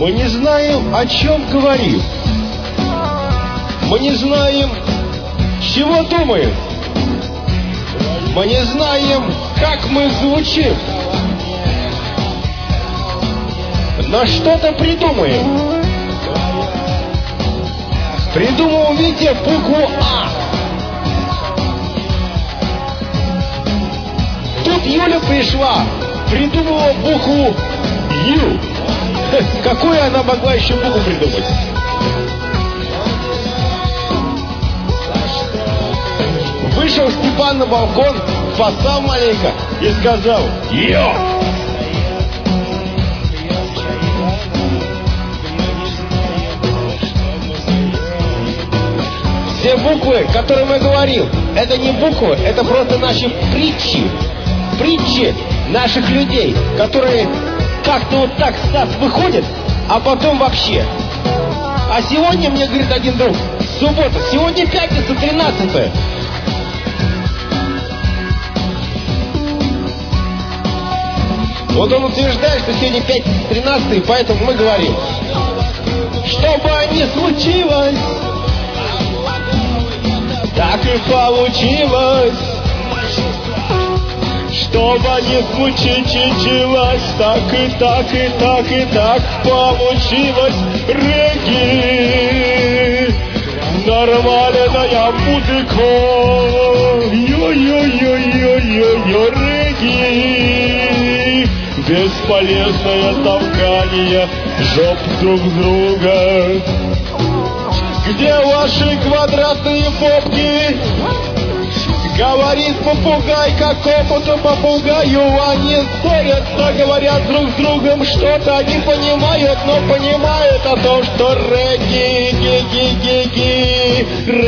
Мы не знаем, о чем говорим. Мы не знаем, чего думаем. Мы не знаем, как мы звучим. Но что-то придумаем. Придумал Витя букву А. Тут Юля пришла, придумала букву Ю. Какую она могла еще букву придумать? Вышел Степан на балкон, поссал маленько и сказал: «Йо!» Все буквы, которые мы говорим, это не буквы, это просто наши притчи. Притчи наших людей, которые как-то вот так с нас выходят, а потом вообще. А сегодня, мне говорит один друг, суббота, сегодня пятница, 13-е. Вот он утверждает, что сегодня пятница, 13-е, поэтому мы говорим: что бы ни случилось, так и получилось. Что бы ни случилось, так и так, и так, и так получилось. Регги, нормальная музыка. Йо-йо-йо-йо-йо-йо, регги. Бесполезное толкание жоп друг друга. Где ваши квадратные попки? Говорит попугай какому-то попугаю. Они ссорятся, говорят друг с другом, что-то не понимают, но понимают о том, что регги, ги-ги-ги-ги,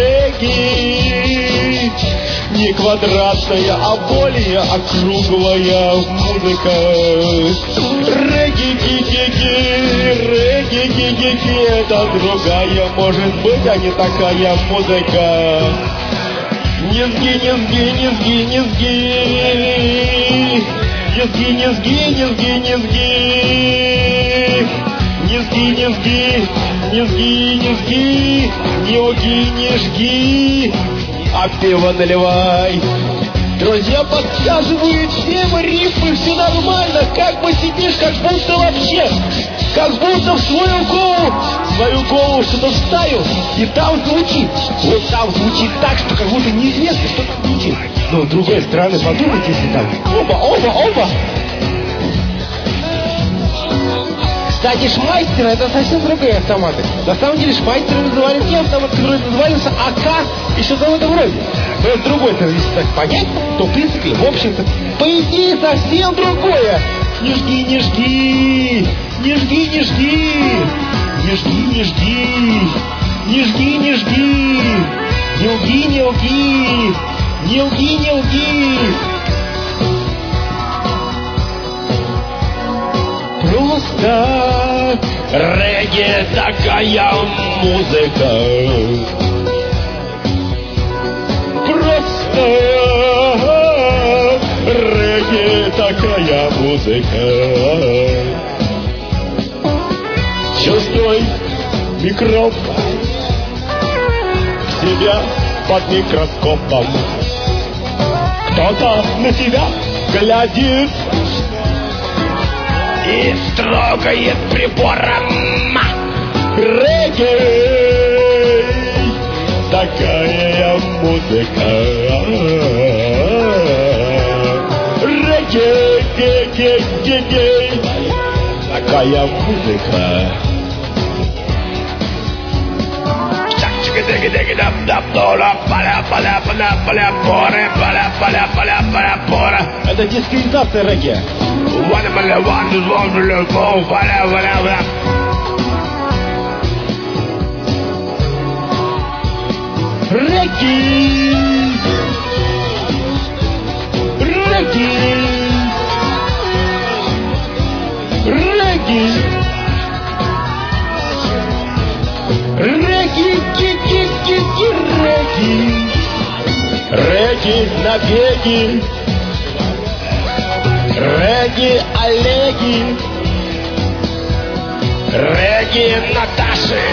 регги. Не квадратная, а более округлая музыка. Регги-ги-ги-ги, регги-ги-ги-ги, это другая может быть, а не такая музыка. Низги, низги, низги, низги. Низги, низги, низги, низги. Низги, низги, низги, низги. Не лги, не жги, а пиво наливай. Друзья подсказывают всем рифмы, все нормально. Как бы сидишь, как будто вообще, как будто в свою голову что-то вставил, и там звучит. Вот там звучит так, что как будто неизвестно, что там звучит. Но с другой стороны, подумайте, если там оба. Кстати, шмайстеры — это совсем другие автоматы. На самом деле шмайстеры называли те автоматы, которые называются АК и что-то в этом роде. Но с другой стороны, если так понять, то в принципе, в общем-то, по идее совсем другое. Не жги, не жги, не жги, не жги, не жги, не жги, не жги, не жги, не лги, не лги, не лги, не лги. Просто регги такая музыка. Просто регги такая музыка. Чувствуй микроб себя под микроскопом. Кто-то на тебя глядит и строгает прибором. Регги такая музыка. Регги, такая музыка. Это дискредитация регги. Регги, регги, регги, регги, регги, регги набеги, регги Олеги, Регги Наташи.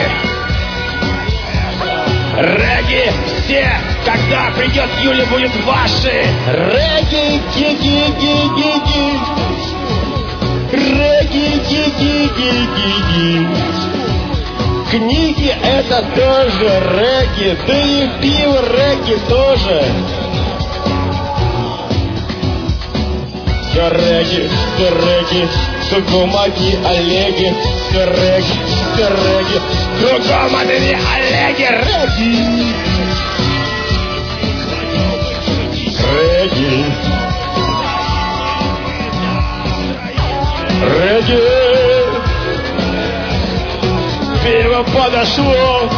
Регги все, когда придет Юля, будет ваши. Регги, ги-ги-ги-ги-ги. Регги, ги-ги-ги-ги-ги. Книги это тоже регги, да и пиво регги тоже. Все регги, кругом одни Олеги. Все регги, кругом одни Олеги. Регги. Пиво подошло.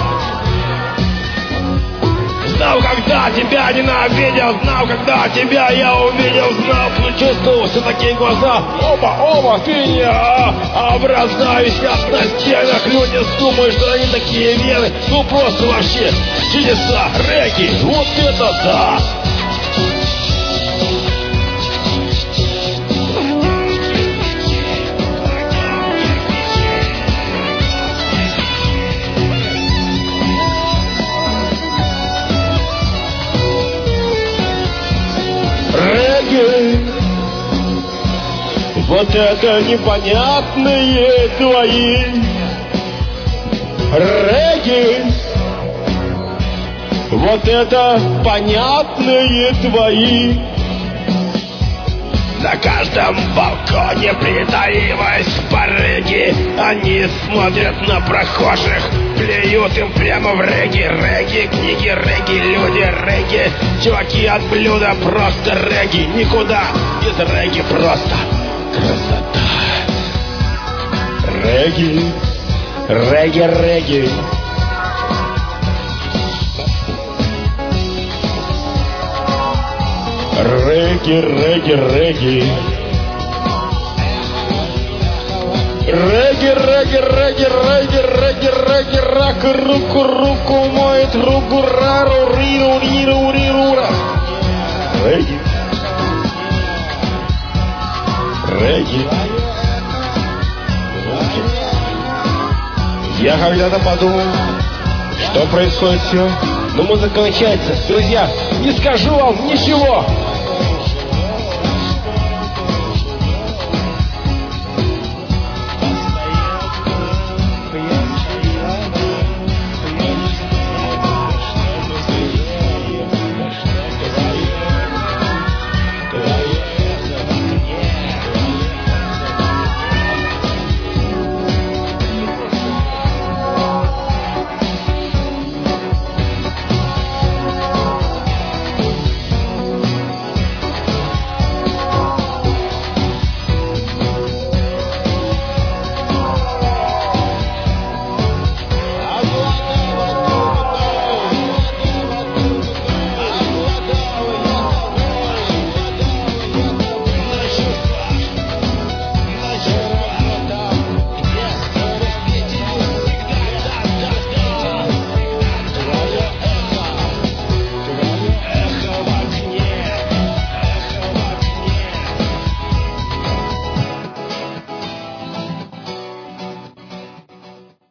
Знал, когда тебя ненавидел, знал, когда тебя я увидел, знал, чувствовал все такие глаза. Оба, финя, образа висят на стенах. Люди думают, что они такие вены. Ну просто вообще чудеса. Регги, вот это да. Вот это непонятные твои регги. Вот это понятные твои. На каждом балконе, притаиваясь барыги, они смотрят на прохожих, плюют им прямо в регги. Регги, книги, регги, люди, регги, чуваки от блюда, просто регги. Никуда без регги, просто красота. Регги, регги. Регги. Рак, руку моет, руку рару, рирура. Регги. Я когда-то подумал, что происходит все. Но музыка кончается. Друзья, не скажу вам ничего.